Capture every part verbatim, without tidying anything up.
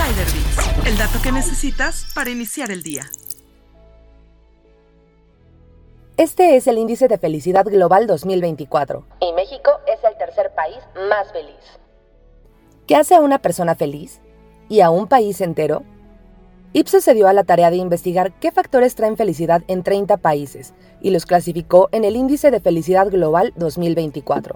Insider Bits, el dato que necesitas para iniciar el día. Este es el Índice de Felicidad Global dos mil veinticuatro. Y México es el tercer país más feliz. ¿Qué hace a una persona feliz? ¿Y a un país entero? Ipsos se dio a la tarea de investigar qué factores traen felicidad en treinta países y los clasificó en el Índice de Felicidad Global dos mil veinticuatro.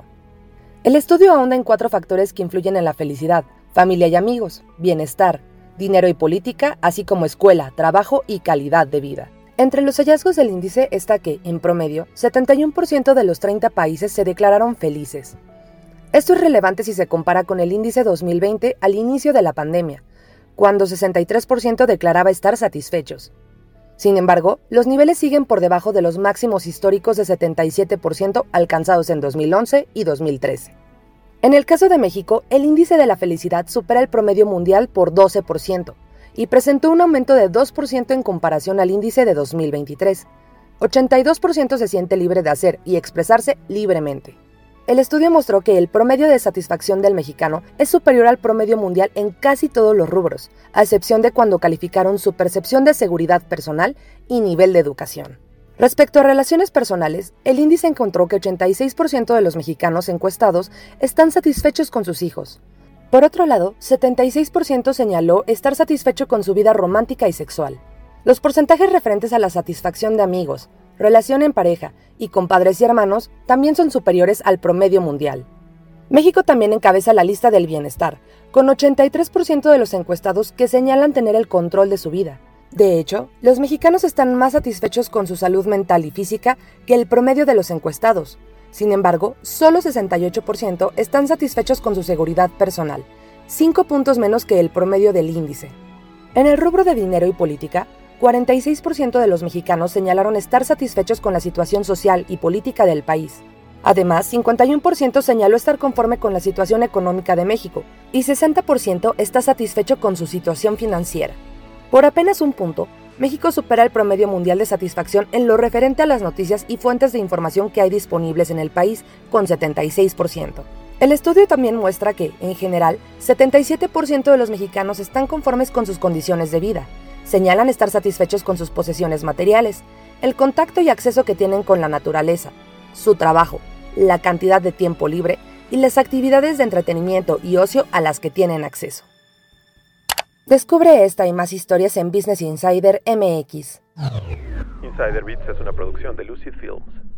El estudio ahonda en cuatro factores que influyen en la felicidad: familia y amigos, bienestar, dinero y política, así como escuela, trabajo y calidad de vida. Entre los hallazgos del índice está que, en promedio, setenta y uno por ciento de los treinta países se declararon felices. Esto es relevante si se compara con el índice dos mil veinte al inicio de la pandemia, cuando sesenta y tres por ciento declaraba estar satisfechos. Sin embargo, los niveles siguen por debajo de los máximos históricos de setenta y siete por ciento alcanzados en dos mil once y dos mil trece. En el caso de México, el índice de la felicidad supera el promedio mundial por doce por ciento y presentó un aumento de dos por ciento en comparación al índice de dos mil veintitrés. ochenta y dos por ciento se siente libre de hacer y expresarse libremente. El estudio mostró que el promedio de satisfacción del mexicano es superior al promedio mundial en casi todos los rubros, a excepción de cuando calificaron su percepción de seguridad personal y nivel de educación. Respecto a relaciones personales, el índice encontró que ochenta y seis por ciento de los mexicanos encuestados están satisfechos con sus hijos. Por otro lado, setenta y seis por ciento señaló estar satisfecho con su vida romántica y sexual. Los porcentajes referentes a la satisfacción de amigos, relación en pareja y con padres y hermanos también son superiores al promedio mundial. México también encabeza la lista del bienestar, con ochenta y tres por ciento de los encuestados que señalan tener el control de su vida. De hecho, los mexicanos están más satisfechos con su salud mental y física que el promedio de los encuestados. Sin embargo, solo sesenta y ocho por ciento están satisfechos con su seguridad personal, cinco puntos menos que el promedio del índice. En el rubro de dinero y política, cuarenta y seis por ciento de los mexicanos señalaron estar satisfechos con la situación social y política del país. Además, cincuenta y uno por ciento señaló estar conforme con la situación económica de México y sesenta por ciento está satisfecho con su situación financiera. Por apenas un punto, México supera el promedio mundial de satisfacción en lo referente a las noticias y fuentes de información que hay disponibles en el país, con setenta y seis por ciento. El estudio también muestra que, en general, setenta y siete por ciento de los mexicanos están conformes con sus condiciones de vida. Señalan estar satisfechos con sus posesiones materiales, el contacto y acceso que tienen con la naturaleza, su trabajo, la cantidad de tiempo libre y las actividades de entretenimiento y ocio a las que tienen acceso. Descubre esta y más historias en Business Insider M X. Insider Bits es una producción de Lucid Films.